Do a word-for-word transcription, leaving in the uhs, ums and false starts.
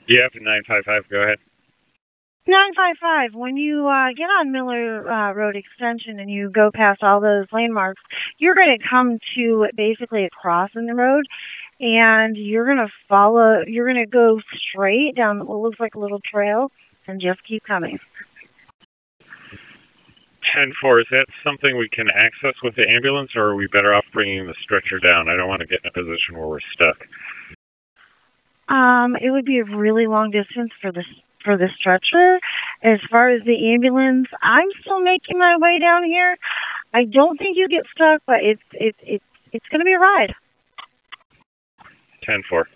Yeah, nine five five, go ahead. nine five five, when you uh, get on Miller uh, Road Extension and you go past all those landmarks, you're going to come to basically a cross in the road, and you're going to follow, you're going to go straight down what looks like a little trail and just keep coming. ten four, is that something we can access with the ambulance, or are we better off bringing the stretcher down? I don't want to get in a position where we're stuck. Um, it would be a really long distance for the for the stretcher. As far as the ambulance, I'm still making my way down here. I don't think you get stuck, but it's it's it's it's going to be a ride. ten four.